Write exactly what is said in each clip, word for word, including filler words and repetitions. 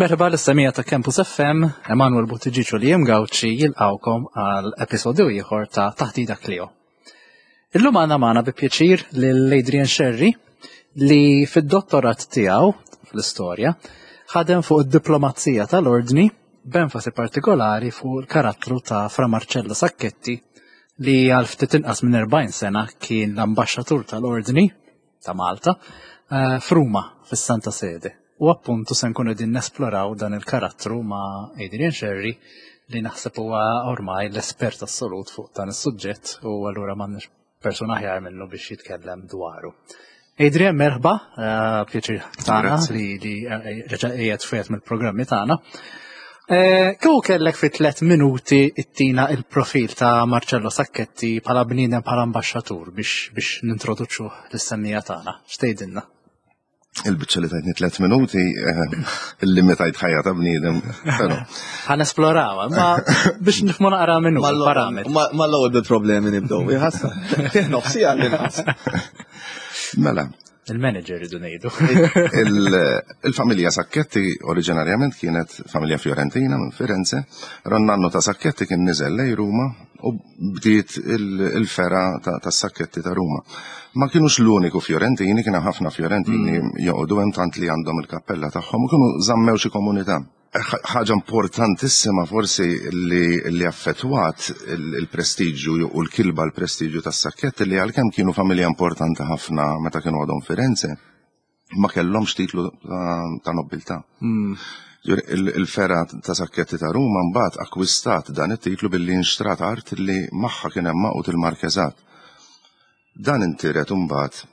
Merħba l-istamija ta' Campus F M, Emanuel Buttigieg u Liam Gawċi jilqawkom għal episodju ieħor ta' Taħdida Clio. Illum għandna magħna bi pjaċir lil Adrian Sherry li fid-dottorat tiegħu fl-istorja ħadem fuq id-diplomazija tal-ordni b'enfasi partikolari fuq il-karattru ta' Fra Marcello Sacchetti li għal ftit inqas minn erbgħin sena kien l-ambaxxatur tal-ordni ta' Malta f'Ruma fis-Santa Sede. U appuntu se nkunu qegħdin nesploraw dan il-karattru ma' Adrian Sherry li naħseb huwa ormai l-espert assolut fuq dan is-suġġett u allura m'għandniex persuna aħjar minnu biex jitkellem dwaru. Adrian, merħba, pjaċir tagħna li li reġa' qiegħed fejn mill-programmi tagħna. Kemm kellek fi tliet minuti ittina il-profil ta' Marcello Sacchetti bħala bniedem bħala ambaxxatur biex biex nintroduċu l-istennija tagħna. X'tgħidilna? Il-bicċa li tajtni tlet minuti, il-limitajt ħajja ta' bniedem. Ħan esplorawa, ma biex nifmu naqra minnu parametri. Ma l-ewwel bil-problemi nibdew. Jħassa. Nofsi għal Mela. Il-manager idu ngħidu. Il-familja Sacchetti oriġinarjament kienet familja Fiorentina minn Firenze. Ronnannu ta' Sacchetti kien niżel lej Ruma u bdiet il-fera ta' Sacchetti ta' Ruma. Ma kienux l-uniku Fiorentini, kienu ħafna Fiorentini joqogħdu hemm tant li għandhom il-kappella tagħhom u kienu żammew xi komunità. Ħaġa importantissima forsi li affettwat il-prestiġġju u l-kilba l-prestiġġju tas-Sacchetti li għalkemm kienu familja importanti ħafna meta kienu għadhom Firenze, ma kellhomx titlu ta' nobiltà. Il-fera ta' Sacchetti ta' Ruma mbagħad akkwistat dan it-titlu billi nxtrat art li magħha kien hemm maqut il-Markezat. Dan intiret imbagħad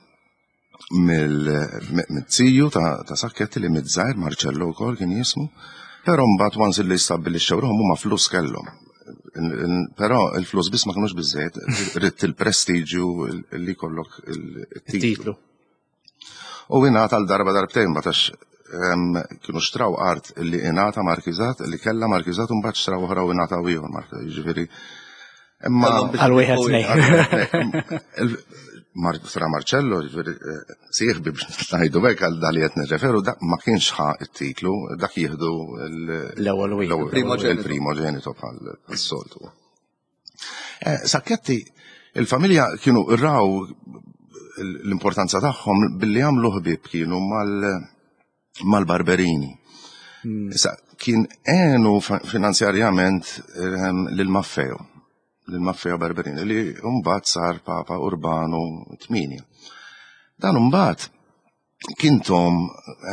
mill-tziju ta' Sacchetti li miż-żgħir Marcello wkoll kien jismu, però mbagħad once li stabbilixxew ruhom huma flus kellhom. Però il-flus biss ma kinux biżżejjed, rid il-prestiġju li jkollok il-titlu. U ingħata għal darba darbtejn mbagħad kienu xtraw art li ingħata Markizat, li kellha Markizat u mbagħad xtraw oħra u ingħata ieħor Markizat. Jiġifieri imma għal wieħed ngħid. Fra Marcello, sieħbi biex ngħidu hekk għal dali qed nirreferu dak ma kienx ħa it-titlu, dak jieħdu l-ewwel il-primoġenito bħal-soltu. Sacchetti, il-familja kienu rraw l-importanza tagħhom billi għamlu ħbieb kienu mal-Barberini. Kien għenu finanzjarjament lil-Maffeo. l-Maffeo Barberini li mbagħad sar Papa Urbano tminja. Dan mbagħad kientom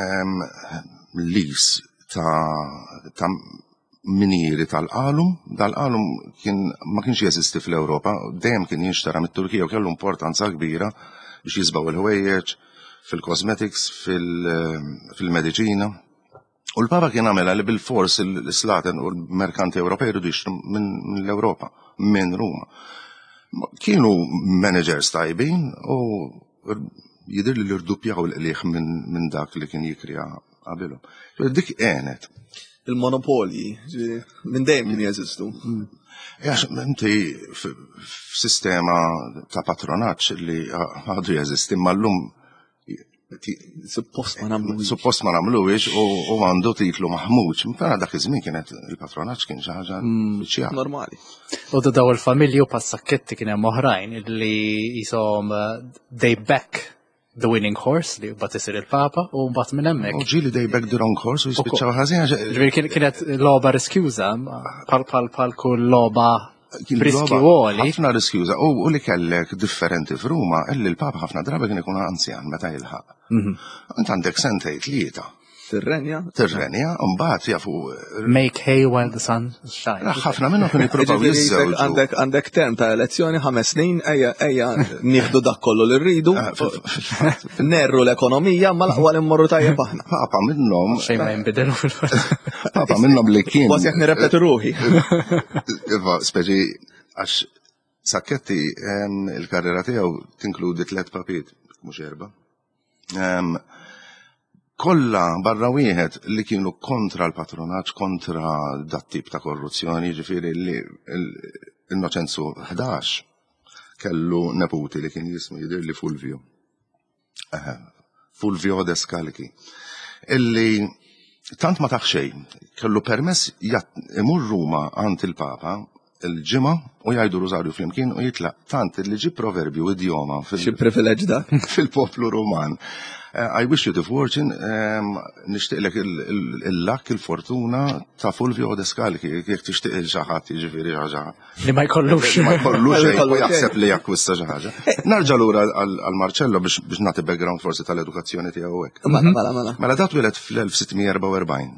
lis ta' minieri tal-qalum, dal-qalum kien ma kienx jeżisti fl-Ewropa, dejjem kien jinxtara mit-Turkija u kellu importanza kbira biex jisbaw il-ħwejjeġ, fil-cosmetics, fil-mediċina. U l-Papa kien għamela li bil-fors l-Slaten u l-merkanti Ewropej rridu jixtru minn l-Ewropa, minn Ruma. Kienu managers tajbin u jidir li l-irdupjaw l-qliħ minn dak li kien jikrija qabilhom. Dik għenet. Il-monopoli, minn dejjem kien jeżistu. Jax, inti f'sistema ta' patronaġġ li għadu jeżisti mal-lum Suppost ma nagħmlu. Suppost ma nagħmluhiex u għandu titlu maħmuġ. Però dak iż-żmien kienet il-patronaġġ kien xi ħaġa biċċija. Normali. U daw il-familji u pas-Sacchetti kien hemm oħrajn li jisom they back the winning horse li mbagħad isir il-Papa u mbagħad minn hemmhekk. U ġieli they back the wrong horse u jispiċċaw ħażin. Kienet logħba riskjuża bħal kull logħba riskjuoli. Ħafna riskjuża u li kellek differenti f'Ruma illi l-Papa ħafna drabi kien ikun anzjan meta jilħaq. Int għandek sentej tlieta. Tirrenja? Tirrenja, u mbagħad jafu make hay while the sun shines. Ħafna minnhom kienu jippruvaw jiżżewġu. Għandek għandek term ta' elezzjoni ħames snin ejja nieħdu dak kollu li rridu, nerru l-ekonomija ma laqwa li mmorru tajjeb aħna. Papa minnhom xejn ma jinbidelu fil-fatt. Papa minnhom li kien. Kważi qed nirrepeti ruħi. Iva, speċi għax Sacchetti il-karriera tiegħu tinkludi tliet papiet, mhux erba'. Kolla barra wieħed li kienu kontra l-patronaġġ, kontra dat tip ta' korruzzjoni, ġifieri li l-Innoċenzu ħdax kellu neputi li kien jismu jidir li Fulvio. Fulvio Descalchi. Illi tant ma taħxej, kellu permess imur Ruma għand il-Papa il-ġimgħa u jgħidu Rożarju flimkien u jitlaq tant li ġib proverbju idioma Xi privileġġ da fil-poplu Ruman. I wish you the fortune, nixtieqlek il-lak, il-fortuna ta' Fulvio Descalchi, jekk tixtieq xi ħadd jiġifieri ħaġa. Li ma jkollux. Ma jkollux xejn u jaħseb li jakkwista xi ħaġa. Narġa' lura għal Marcello biex nagħti background forsi tal-edukazzjoni tiegħu hekk. Mela mela. Mela dat wieled fl-sitt mija erba' u erbgħin.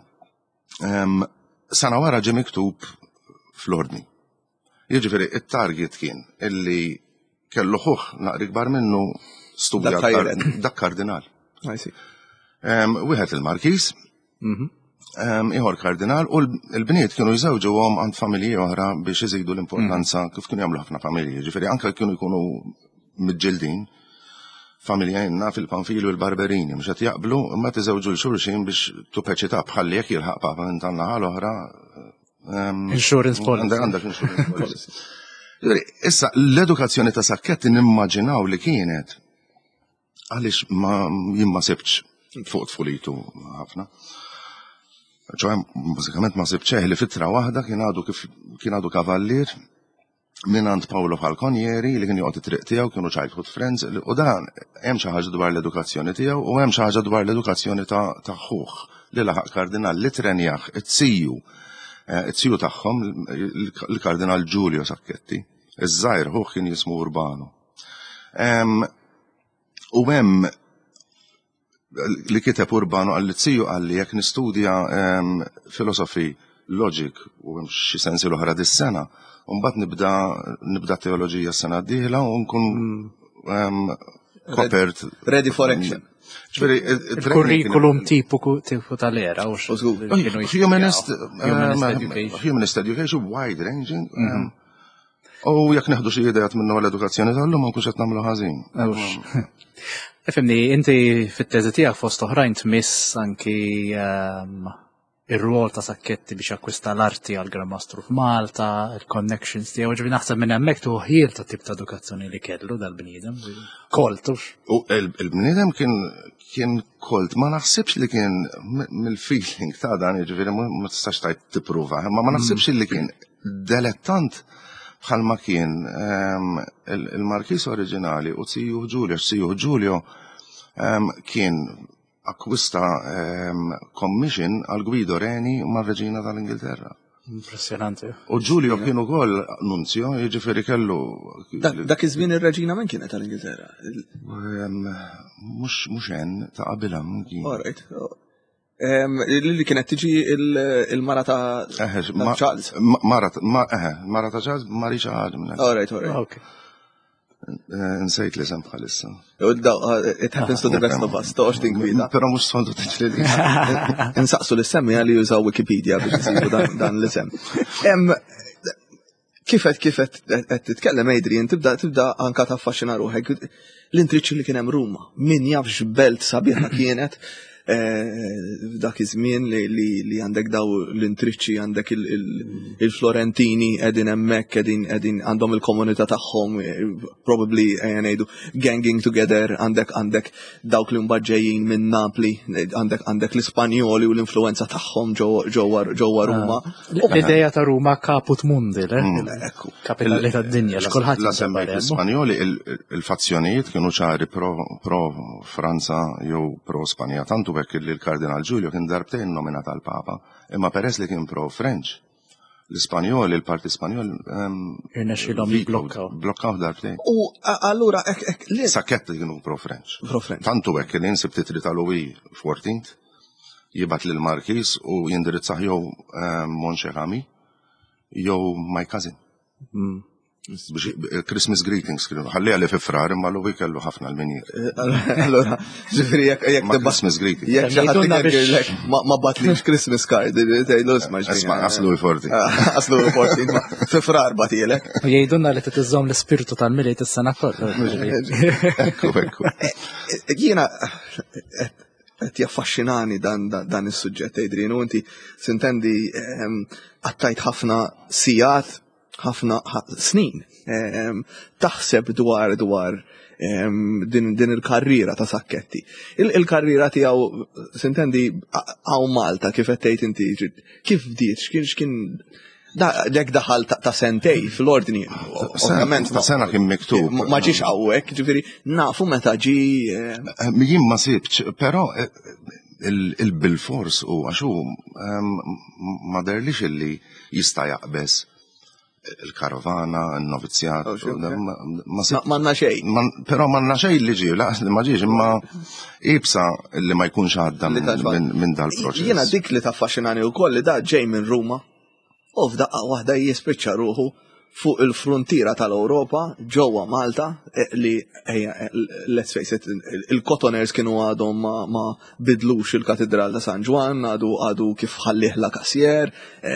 Sena wara ġie miktub fl-ordni. Jiġifieri it-target kien illi kellu ħuħ naqri kbar minnu studja dak kardinal. Wieħed il-Markis, ieħor kardinal, u l-bniet kienu jżewġuhom għand familji oħra biex iżidu l-importanza kif kienu jagħmlu ħafna familji. Ġifieri anke kienu jkunu miġġildin familjajna fil-Panfili u l-Barberini mhux qed jaqblu imma tiżewġu l-xulxin biex tupeċità bħalli jekk jilħaq papa minn tan-naħa l-oħra. Insurance policy. Għandek insurance policy. Issa l-edukazzjoni ta' Sacchetti nimmaġinaw li kienet għaliex ma jien ma sibx fuq tfulitu ħafna. ċoħe, mużikament ma sibx li fitra waħda kien għadu kif kien għadu kavallier minn għand Paolo Falconieri li kien joqgħod it-triq tiegħu kienu childhood friends u dan hemm xi ħaġa dwar l-edukazzjoni tiegħu u hemm xi ħaġa dwar l-edukazzjoni ta' ħuħ li laħaq kardinal li trenjaħ it-siju it-siju tagħhom il-Kardinal Giulio Sacchetti. Iż-żgħir ħuħ kien jismu Urbano. U hemm li kiteb Urbano għal tsiju għalli jekk nistudja filosofi logic u hemm xi sensi l-oħra dis-sena, u mbagħad nibda nibda teoloġija s-sena d-dieħla u nkun kopert. Ready for action. Il-kurrikulum tipu tipu tal-era u Humanist Humanist education, wide ranging. U jekk neħdu xi idejat minnu għall-edukazzjoni tal-lum ma nkunx qed nagħmlu ħażin. Ifimni, inti fit-teżi tiegħek fost oħrajn tmiss anki ir-rwol ta' Sacchetti biex jakkwista l-arti għal Gramastru f'Malta, il-connections tiegħu, ġifieri naħseb minn hemmhekk tuħil ta' tip ta' edukazzjoni li kellu dal-bniedem. Koltux. U il-bniedem kien kien kolt, ma naħsibx li kien mill-feeling ta' dan, ġifieri ma tistax tajt tippruva, ma ma naħsibx li kien dilettant bħalma kien il-Markis oriġinali u Tsiju Giulio, Tsiju Giulio kien akkwista commission għal Guido Reni ma' Reġina tal-Ingilterra. Impressionanti. U Giulio kienu kol nunzio, jiġifieri kellu. Dak iż-żmien ir-Reġina minn kienet tal-Ingilterra? Mhux mhux hemm ta' qabilha kien. Alright. Li kienet tiġi il-mara ta' Charles. Mara ta' Charles, Marisa Ħaġm. Alright, alright. Nsejt li sem bħalissa. It happens to the best of us, toqgħodx tinkwida. Però mhux sontu tiġri li. Insaqsu l-semmi għalli jużaw Wikipedia biex isibu dan l-isem. Kifet kifet qed titkellem Adrian tibda tibda anka taffaxxina ruħek l-intriċċi li kien hemm Ruma. Min jafx belt sabiħa kienet dak iż-żmien li għandek daw l-intriċċi għandek il-Florentini qegħdin hemmhekk qegħdin qegħdin għandhom il-komunità tagħhom probably ngħidu ganging together għandek għandek dawk li mbagħad ġejjin minn Napli għandek għandek l-Ispanjoli u l-influenza tagħhom ġewwa Ruma. L-idea ta' Ruma kaput mundi, kapitali tad-dinja x'kulħadd l-Ispanjoli il-fazzjonijiet kienu ċari pro Franza jew pro Spanja tantu li l-Kardinal Giulio kien darbtejn nominat għal Papa, imma peress li kien pro-French. L-Ispanjol, il-Parti Spanjol irnexxilhom jibblokkaw. Blokkaw darbtejn. U allura li Sacchetti kienu pro-French. Pro-French. Tantu hekk li insib titri tal-Louis fourteenth jibgħat lil Markis u jindirizzaħ jew Monċerami jew my cousin. Christmas greetings kienu ħalli għalli fi frar imma l-u kellu ħafna l-minir. Allora, ġifiri jek jek Christmas greetings. Jek xaħat ma batlix Christmas card, tgħidu isma' Isma' aslu fourteen. Aslu fourteen, fi frar batilek. U jgħidulna li titiżżomm l-ispirtu tal-miliet is-sena kollha. Jiena qed jaffaxxinani dan is-suġġett Adrian u inti sintendi għattajt ħafna sijat ħafna snin. Taħseb dwar dwar din il-karriera ta' Sakketti. Il-karriera tiegħu sintendi għaw Malta kif qed tgħid inti kif bdiet x'kien dek daħal ta' sentej fl-ordni. Ovvjament ta' sena kien miktub. Ma ġiex hawnhekk, ġifieri nafu meta ġi. Jien ma sibx, però il-bil-fors u għaxu ma derlix illi jista' jaqbes il-karavana, il-novizjat. Manna xej. Però manna xej li ġi, ma ġiġ, imma ibsa li ma jkunx għadda minn dal-proċess. Jiena dik li taffaxxinani wkoll li da ġej minn Ruma u f'daqqa waħda jispiċċa ruħu fuq il-frontiera tal-Ewropa ġewwa Malta li let's face it, il-Cotoners kienu għadhom ma bidlux il-Katedral ta' San Ġwan, għadu kif ħallih la Kassier,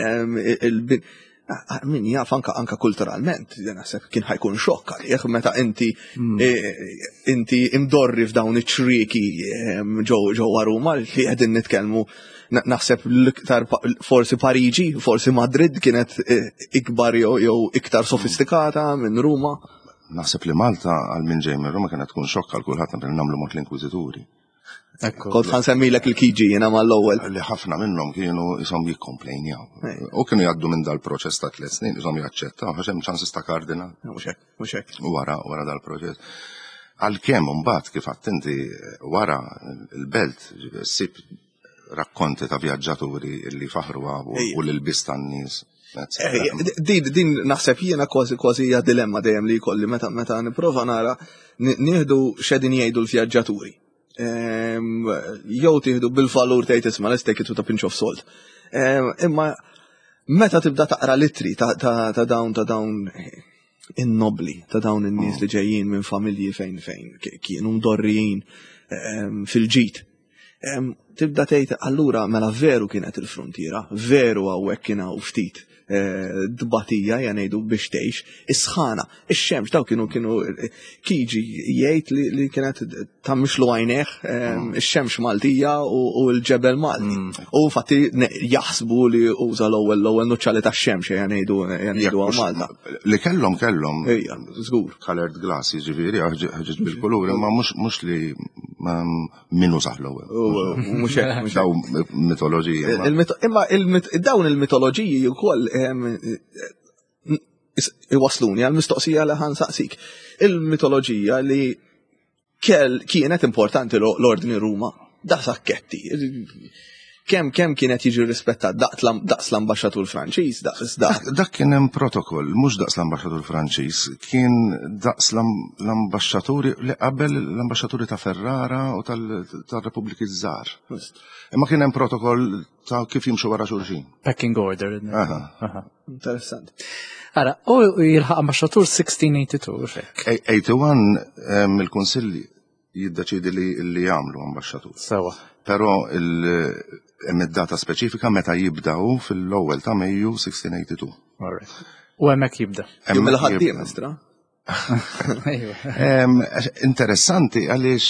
min jaf anka kulturalment, naħseb kien ħajkun xokk għalih meta inti inti imdorri f'dawn iċ-ċrieki ġewwa Ruma li qegħdin nitkellmu naħseb l-iktar forsi Pariġi, forsi Madrid kienet ikbar jew iktar sofistikata minn Ruma. Naħseb li Malta għal min ġej minn Ruma kienet tkun xokk għal kulħadd nagħmlu nagħmlu mod l-Inkwiżituri. Kont ħansemmilek il-kiġi jiena mal-ewwel. Li ħafna minnhom kienu isom jikkomplejnjaw. U kienu jgħaddu minn dal-proċess ta' tliet snin isom jaċċettaw għax hemm ċansis ta' kardinal. Mhux hekk, mhux hekk. Wara wara dal-proċess. Għalkemm imbagħad kif għadt inti wara il-belt ssib rakkonti ta' vjaġġaturi li faħruha u l-ilbis tan-nies. Din naħseb jiena kważi kważi hija dilemma dejjem li jkolli meta meta nipprova nara nieħdu x'qegħdin jgħidu l-vjaġġaturi. Jew tieħdu bil-valur tgħid isma' let's take it with a pinch of salt. Imma meta tibda taqra litri ta' dawn ta' dawn in-nobli, ta' dawn in-nies li ġejjin minn familji fejn fejn kienu mdorrijin fil-ġid. Tibda tgħid allura mela veru kienet il-frontiera, veru hawnhekk kien hawn ftit dbatija jgħidu biex tgħix, is-sħana, ix-xemx daw kienu kienu kiġi jgħid li kienet tammixlu għajnejh ix-xemx Maltija u l-ġebel Malti. U infatti jaħsbu li uża l-ewwel l-ewwel nuċċali tax-xemx jgħidu jgħidu Malta. Li kellhom kellhom żgur. Colored glass jiġifieri ħaġġeġ bil-kulur, imma mhux li minnu saħ l-ewwel. Mhux hekk. Daw mitoloġija. Imma dawn il-mitoloġiji wkoll iwasluni għal-mistoqsija li ħansaqsik. Il-mitoloġija li kienet importanti l-ordni Ruma, da Sakketti. Kemm kemm kienet jiġi rispettat daqs l-ambaxxatur Franċiż, daqs dak. Dak kien hemm protokoll, mhux daqs l-ambaxxatur Franċiż, kien daqs l-ambaxxaturi li qabel l-ambaxxaturi ta' Ferrara u tal-Repubbliki Żgħar. Imma kien hemm protokoll ta' kif jimxu wara xulxin. Pecking order. Interessant. Ara, u jilħaq ambaxxatur sixteen eighty-two, xek. eighty-one il-Kunsilli jiddeċidi li jagħmlu ambaxxatur. Sewa. Però hemm id-data speċifika meta jibdaw fil-ewwel ta' Mejju sixteen eighty-two. U hemmhekk jibda. Hemm il-ħaddiem estra. Interessanti għaliex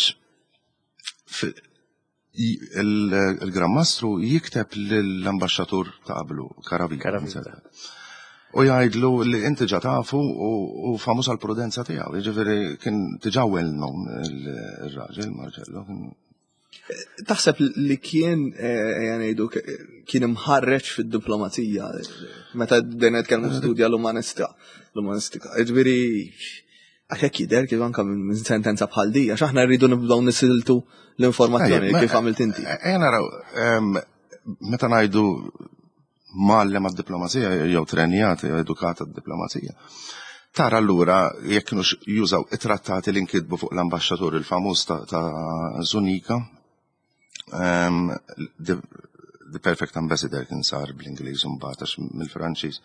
il-Gran Mastru jikteb lill-ambaxxatur ta' qablu, Caravita. U jgħidlu li inti ġa tafu u famuż għall-prudenza tiegħu, jiġifieri kien diġà well known ir-raġel Marġello. Taħseb li kien jgħidu kien imħarreġ fid-diplomazija meta bdejna nitkellmu studja l-umanistika. L-umanistika. Jiġifieri għaxek jidher kif anke minn sentenza bħal di, għax aħna rridu nibdew nisiltu l-informazzjoni kif għamilt inti. Ejja naraw, meta ngħidu mgħallem għad-diplomazija jew trenjat jew edukat għad-diplomazija. Tara allura jekk kienu jużaw it-trattati li nkitbu fuq l-ambaxxatur il-famuż ta' Zunika, The Perfect Ambassador kien sar bl-Ingliż mbagħad għax mill-Franċiż.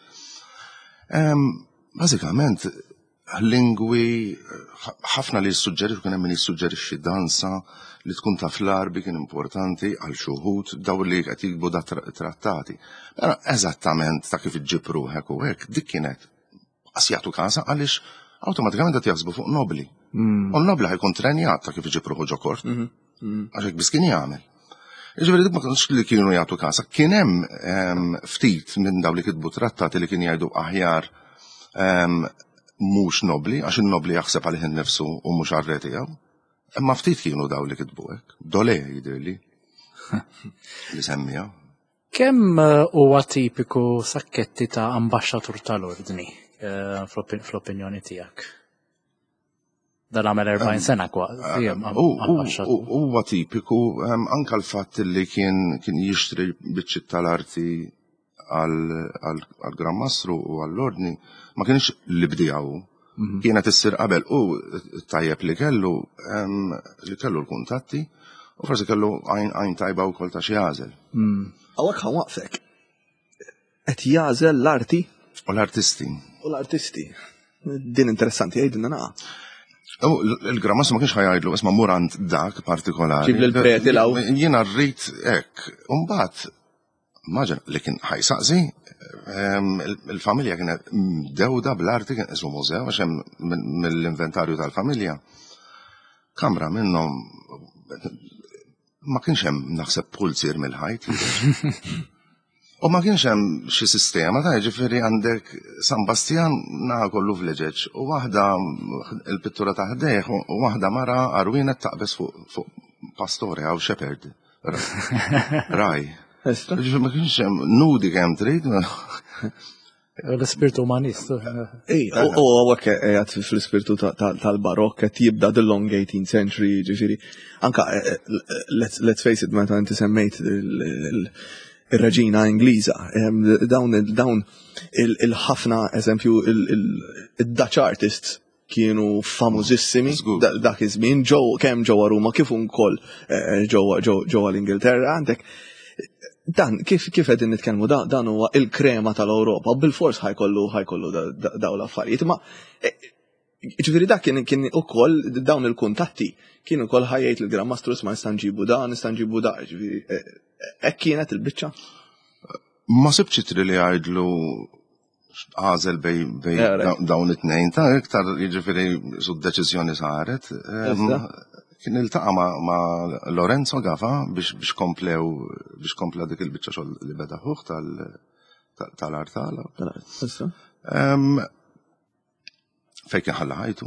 Bażikament lingwi ħafna li jissuġġerixxu kien hemm min jissuġġerixxi dansa li tkun ta' fl-arbi kien importanti għal xi wħud daw li qed jikbu da trattati. Però eżattament ta' kif iġġib ruħek u hekk dik kienet qasjatu każa għaliex awtomatikament qed jaħsbu fuq nobli. U n-nobli ħajkun trenjat ta' kif iġġib ruħu ġo kort. Għax hekk biss kien jagħmel. Jiġifieri dik ma kienx li kienu jagħtu każa. Kien hemm ftit minn dawn li kitbu trattati li kien jgħidu aħjar mhux nobli, għax in-nobli jaħseb għalih innifsu u mhux għar-re tiegħu. Imma ftit kienu daw li kitbu hekk. Dole jidhirli. Li semmija. Kemm huwa tipiku sakketti ta' ambaxxatur tal-ordni fl-opinjoni tiegħek? Dan għamel erbgħin sena kwa. Huwa tipiku anke l-fatt li kien jixtri biċċiet tal-arti għall-Grammastru u għall-ordni ma kienx li bdijaw. Kienet issir qabel u tajjeb li kellu li kellu l-kuntatti u forsi kellu għajn tajba wkoll ta' xi għażel. Għawek ħan waqfek. Qed jażel l-arti? U l-artisti. U l-artisti. Din interessanti għajdinna naqa. Il-Grammastru ma kienx ħajajdlu isma' murant dak partikolari. Ġib l-preti law. Jiena rrid hekk. U mbagħad maġen li kien ħajsaqsi il-familja kienet dewda bl-arti kien ismu mużew għax hemm mill-inventarju tal-familja. Kamra minnhom ma kienx hemm naħseb pulzir mill-ħajt. U ma kienx hemm xi sistema ta' jiġifieri għandek San Bastian naħa kollu vleġeġ u waħda il-pittura ta' ħdejh u waħda mara arwinet taqbes fuq pastore għaw shepherd. Raj. Ma kienx hemm nudi kemm trid. L-ispirtu umanist. U għawek għed fl-ispirtu tal-barok għed jibda the-long eighteenth century, ġifiri. Anka, let's face it, meta inti semmejt il-reġina Ingliża, dawn il-ħafna, eżempju, il-Dutch artists kienu famużissimi dak iż-żmien, kemm ġewwa Ruma kif ukoll ġewwa l-Ingilterra għandek. Dan, kif kif qegħdin nitkellmu dan huwa il-krema tal-Ewropa, bil-fors ħajkollu ħajkollu daw l-affarijiet. Ma ġifieri dak kien ukoll dawn il-kuntatti kienu ukoll ħajjejt il-Grammastru ma nista' nġibu dan, nista' nġibu da, ġifieri hekk kienet il-biċċa. Ma sibx itri li jgħidlu għażel bej dawn it-tnejn ta' iktar jiġifieri su d-deċiżjoni saret. Kien iltaqa' ma' Lorenzo Gafa biex komplew biex komplew dik il-biċċa xogħol li beda ħuħ tal-artala. Fejn kien ħalla ħajtu.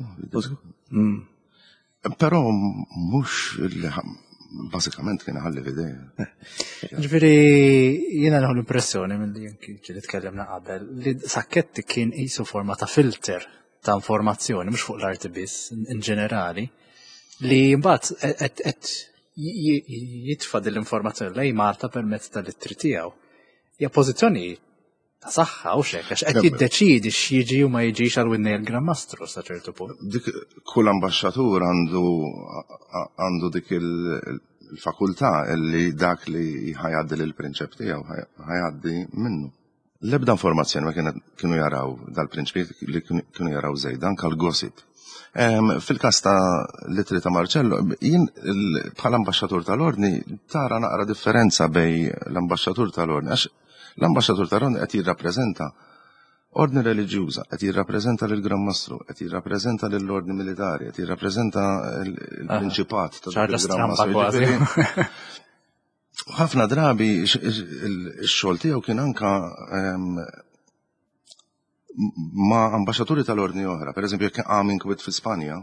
Però mhux bażikament kien ħalli f'idejha. Ġifieri jiena naħu l-impressjoni milli anki ġieli tkellimna qabel li sakketti kien qisu forma ta' filter ta' informazzjoni mhux fuq l-arti biss in ġenerali. Li mbagħad qed jitfa' l-informazzjoni lejn Malta permezz tal-ittri tiegħu. Hija pożizzjoni ta' saħħa u xek għax qed jiddeċiedi x'jiġi u ma jiġix għal winnej il-Grammastru sa ċertu punt. Dik kull ambaxxatur għandu għandu dik il-fakultà li dak li ħajgħaddi lill-prinċep tiegħu ħajgħaddi minnu. L-ebda informazzjoni ma kienu jaraw dal-prinċipi li kienu jaraw żejdan kal-gossip. Fil-kas ta' Litri ta' Marcello, jien bħal ambasċatur tal-ordni tara naqra differenza bej l-ambasċatur tal-ordni, għax l-ambasċatur tal-ordni qed jirrappreżenta ordni reliġjuża, qed jirrappreżenta lill-Grammastru, qed jirrappreżenta lill-ordni militari, qed jirrappreżenta l-prinċipat tal-Grammastru. Ħafna drabi x-xogħol tiegħu kien anka ma' ambasċaturi tal-ordni oħra, per eżempju, jekk għam inkwit fi Spanja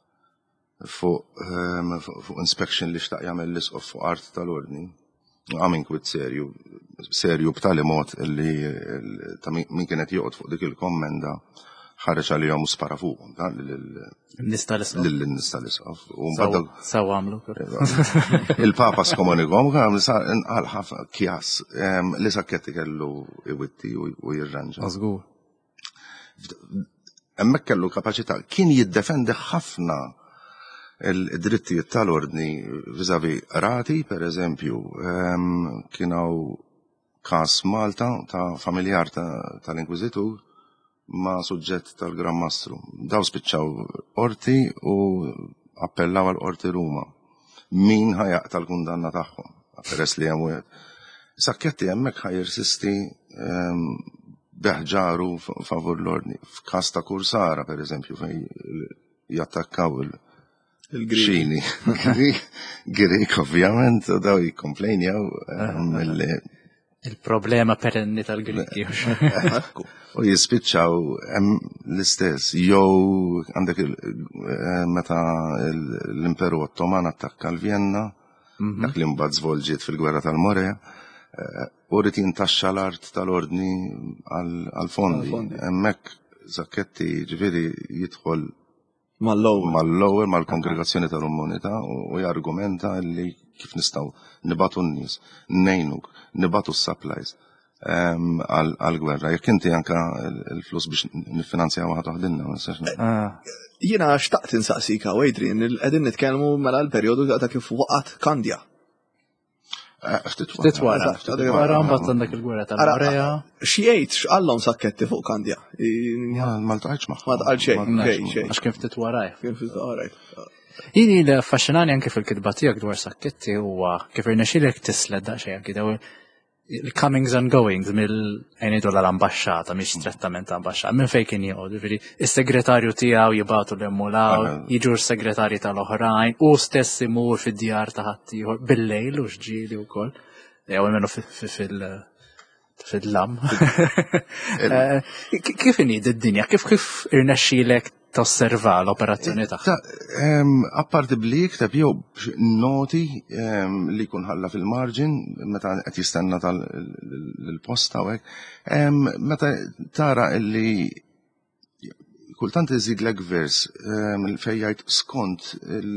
fuq inspection li xtaq jagħmel l-isqof fuq art tal-ordni, għam inkwit serju, serju b'tali mod li min kienet joqgħod fuq dik il-kommenda ħareġ għalihom u spara fuqhom Nista' l-isqof. Nista' l-isqof. Sew għamlu. Il-Papa skomunikom inqal ħafna kjas li sakketti kellu iwitti u jirranġa. Mażgur. Hemmhekk kellu kapaċità kien jiddefendi ħafna il-drittijiet tal-ordni viżavi rati, per eżempju, kien hawn każ Malta ta' familjar tal-Inkwiżitur ma' suġġett tal-Grammastru. Daw spiċċaw qorti u appellaw għal qorti Ruma. Min ħajaq tal-kundanna tagħhom, peress li hemm wieħed. Sakketti hemmhekk ħajirsisti beħġaru favur l-ordni. F'każ ta' Kursara, per eżempju, fejn jattakkaw il-Xini. Girik, ovvjament, u daw jikkomplejnjaw. Il-problema perenni tal-Griki. U jispiċċaw hemm l-istess, jew għandek meta l-Imperu Ottoman attakka l-Vjenna, dak li mbagħad żvolġiet fil-Gwerra tal-Morea, u rrid jintaxxa l-art tal-ordni għall-fondi. Hemmhekk Sacchetti ġifieri jidħol mal-lower mal-kongregazzjoni tal-umanità u jargumenta li kif nistgħu nibatu n-nies, nnejnuk, nibatu s-supplies għal-gwerra. Jekk inti anka l-flus biex nifinanzjaw waħda waħdinna. Jiena xtaqt insaqsika, Adrian, qegħdin nitkellmu mela l-perjodu ta' kif waqgħet Kandja. Ftit wara, wara mbagħad għandek il-gwerra tal-Morea. X'jgħid x'qallhom Sacchetti fuq Kandja? Ma ltqajtx magħhom. Ma tqal xejn, xejn. Għax kien ftit warajh. Kien ftit warajh. Jini l-affaxxinani anke fil-kitba tiegħek dwar Sacchetti huwa kif irnexxielek tisled daqsxejn kida il-comings and goings mill-għajnidu l-ambasċata, miex strettament ambasċata, minn fej kien jgħod, il-segretarju tiegħu jibatu l-emmulaw, jiġu s-segretarji tal-oħrajn, u stess imur fid-djar ta' ħaddieħor bil-lejl u xġieli wkoll, jew minnu fil-lam. Kif inhi d-dinja, kif kif irnexxielek tosserva l-operazzjoni tagħha? Apparti blik ta' jew noti li jkun ħalla fil-marġin meta qed jistenna tal-posta u hekk. Meta tara li kultant iżidlek vers fejn jgħid skont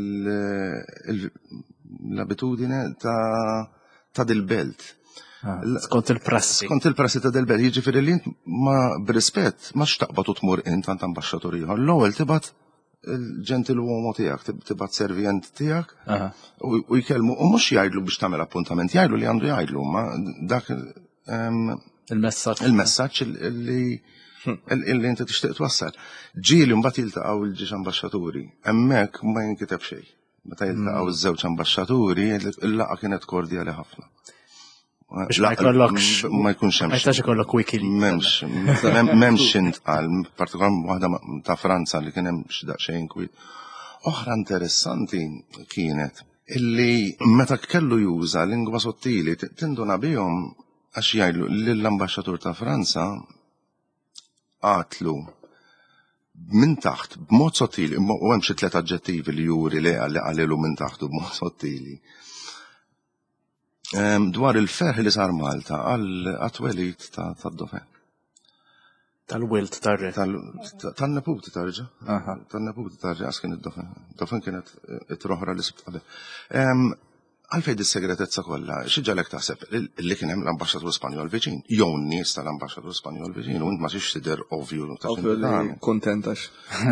l-abitudine ta' dil-belt. Skont il-prassi. Skont il-prassi ta' del-belt, jiġifieri li int ma b'rispett ma xtaqbad u tmur int għand ambaxxatur ieħor. L-ewwel tibgħat il-ġentiluomo tiegħek, tibgħat servient tiegħek u jkellmu u mhux jgħidlu biex tagħmel appuntament, jgħidlu li għandu jgħidlu, ma dak il-messaġġ il-messaġġ li illi inti tixtieq twassal. Ġieli mbagħad jiltaqgħu l-ġiex ambaxxaturi, hemmhekk ma jinkiteb xejn. Meta jiltaqgħu iż-żewġ ambaxxaturi, il-laqgħa kienet kordjali ħafna. Biex ma jkollokx ma jkunx hemm. Ma jistax ikollok Wikileaks. M'hemmx, m'hemmx intqal, partikolarment waħda ta' Franza li kien hemm xi daqsxejn kwit. Oħra interessanti kienet illi meta kellu juża lingwa sottili tinduna bihom għax jgħidlu lill-ambaxxatur ta' Franza qatlu minn taħt b'mod sottili, u hemm xi tliet aġġettivi li juri li qalilu minn taħtu b'mod sottili. Dwar il-ferħ li sar Malta għal-twelid tad-Dauphin. Tal-wilt tar-re. Tan-neputi tarġa. Tan-neputi tarġa għas kien id-Dauphin. Dauphin kienet it-roħra li sibt qabel. Għalfej dis-segretezza kollha, xi ġalek taħseb li kien hemm l-ambaxxatur Spanjol viċin, jew nies tal-ambaxxatur Spanjol viċin, u int ma tix tidher ovvju ta' xi kontentax.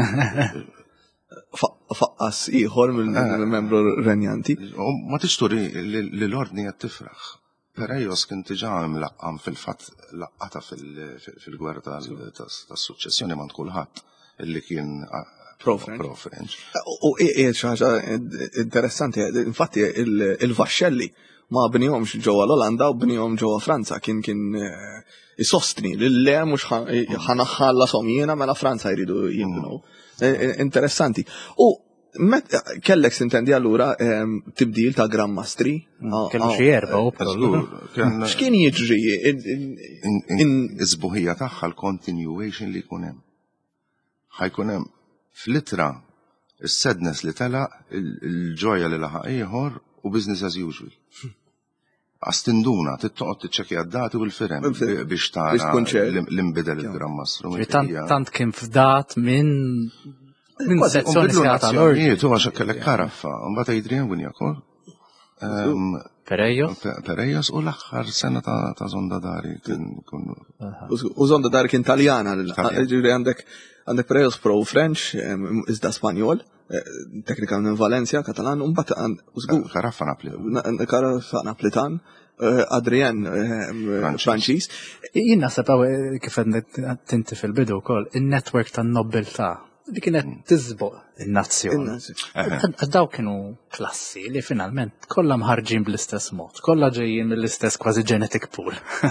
Faqqas ieħor mill-membru renjanti. Ma tixturi li l-ordni qed tifraħ. Perejos kien diġà mlaqqam fil-fatt laqqata fil-gwerra tas-suċċessjoni ma' kulħadd illi kien pro-French. U qiegħed xi ħaġa interessanti, infatti il-vaxxelli ma bnihomx ġewwa l-Olanda u bnihom ġewwa Franza, kien kien isostni li le mhux ħanaħħallashom jiena mela Franza jridu jibnu. Interessanti. U kellek sintendi allura tibdil ta' Grandmastri? Kellu xi erba' u x'kien jiġri? Iż-żbuħija tagħha l-continuation li jkun hemm. Ħajkun hemm fl-ittra is-sadness li telaq, il-ġoja li laħaq ieħor u business as usual. Għastinduna, tittoqgħod tiċċekkja d-dati u l-firem biex tara l-imbidel il-Grandmastru. Tant kien fdat minn minn sezzjoni sħata l-ordni. Tu għax kellek karaffa, mbagħad Adrian Winjakor. Perejos. Perejos u l-aħħar sena ta' Zondadari kien. U Zondadari kien Taljana, ġifieri għandek għandek Perejos pro French, iżda Spanjol, teknika minn Valencia, Katalan, u mbagħad Karaffa Napolitan. Karaffa Napolitan, Adrien Franċiż. Jien naħseb kif qed tinti fil-bidu wkoll, in-netwerk tan-nobiltà li kienet tiżboq in-nazzjon. Daw kienu klassi li finalment kollha mħarġin bl-istess mod, kollha ġejjin mill-istess kważi genetic pool.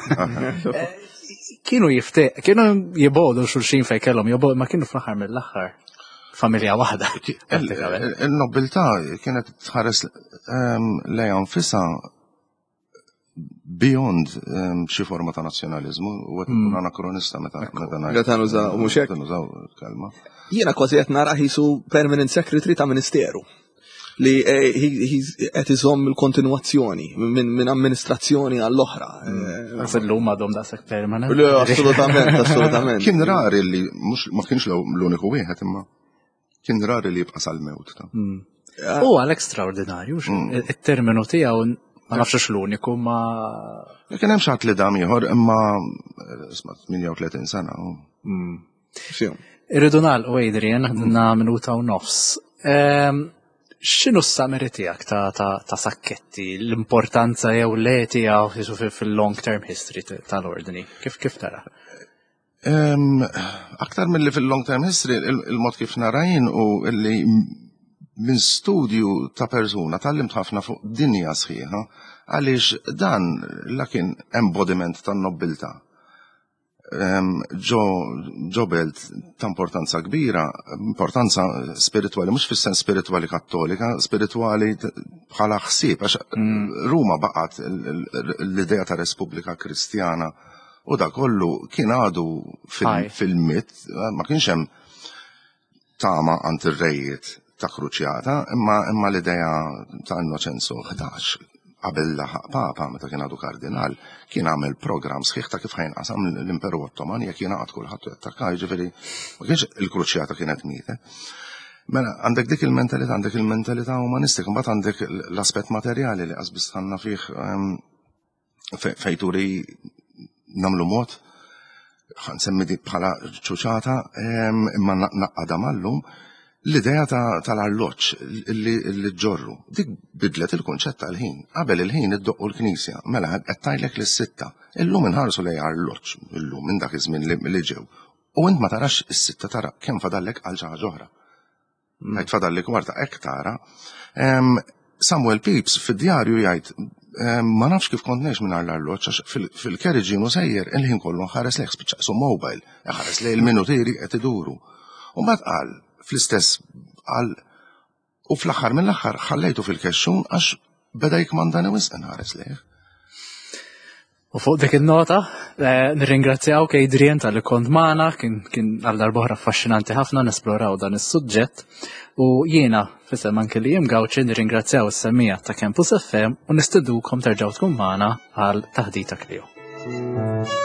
Kienu jifteq, kienu jibodu xulxin fejn kellhom jibodu, ma kienu fl-aħħar mill-aħħar familja waħda. Il-nobiltà kienet tħares lejha nfisha beyond um, xi forma ta' nazzjonaliżmu u qed ikun anakronista meta meta ngħid. Meta nużaw mhux hekk. Meta nużaw kelma. Jiena kważi qed nara ħisu permanent secretary ta' ministeru li qed iżomm il-kontinwazzjoni minn amministrazzjoni għall-oħra. Fil-lum għadhom daqshekk permanent. Assolutament, assolutament. Kien rari li mhux ma kienx l-uniku wieħed imma kien rari li jibqa' sal-mewt. U għal ekstraordinarju, it-terminu tiegħu ma nafx l-uniku ma. Kien hemm xatt li dam ieħor imma isma' tminja u tletin sena. Irridu nagħlqu Adrian ħadna minuta u nofs. X'inhu s-summary tiegħek ta' Sakketti, l-importanza jew le tiegħu fil-long term history tal-ordni? Kif kif tara? Aktar milli fil-long term history, il-mod kif narajn u illi minn studju ta' persuna tallimt ħafna fuq dinja sħiħa għaliex dan la kien embodiment tan-nobiltà. Ġo belt ta' importanza kbira, importanza spirituali, mhux fis-sens spirituali kattolika, spirituali bħala ħsieb, għax Ruma baqgħet l-idea ta' Repubblika Kristjana u da kollu kien għadu fil-mit, ma kienx hemm tama għand ir-rejiet ta' kruċjata, imma l-idea ta' Innoċenzo ħdax qabel laħaq papa meta kien għadu kardinal kien għamel program sħiħ ta' kif ħajnqasam l-Imperu Ottoman jekk jingħaqad kulħadd jattakka, jiġifieri ma kienx il-kruċjata kienet miete. Mela għandek dik il-mentalità, għandek il-mentalità umanistika, mbagħad għandek l-aspett materjali li qasbis tħanna fih fejturi nagħmlu mod ħansemmi dik bħala ċuċata imma naqqada mallum l-idea tal-arloġġ li ġorru, dik bidlet il-konċett tal-ħin. Qabel il-ħin iddoqqu l-Knisja, mela qed tajlek lis-sitta. Illum inħarsu lejn arloġġ, illum minn dak iż-żmien li ġew. U int ma tarax is-sitta tara kemm fadallek għal xi ħaġa oħra. Ngħid fadallek warta hekk tara. Samuel Pepys fid-djarju jgħid ma nafx kif kont ngħix mingħajr l-arloġġ għax fil-kerriġin u sejjer il-ħin kollu nħares lejh spiċċaqsu mobile, ħares lejn il-minutieri qed iduru. U mbagħad qal fl-istess għal u fl-aħħar mill-aħħar ħallejtu fil-kexxun għax beda jikmandani wisq inħares lejh. U fuq dik il-nota, nirringrazzjawk Adrian tal-li kont magħna, kien għal darba oħra affaxxinanti ħafna nesploraw dan is-suġġett u jiena fisem anke li jiem Gawċi nirringrazzjaw is-semmija ta' Campus F M u nisteddukom terġgħu tkun magħna għal taħdita Clio.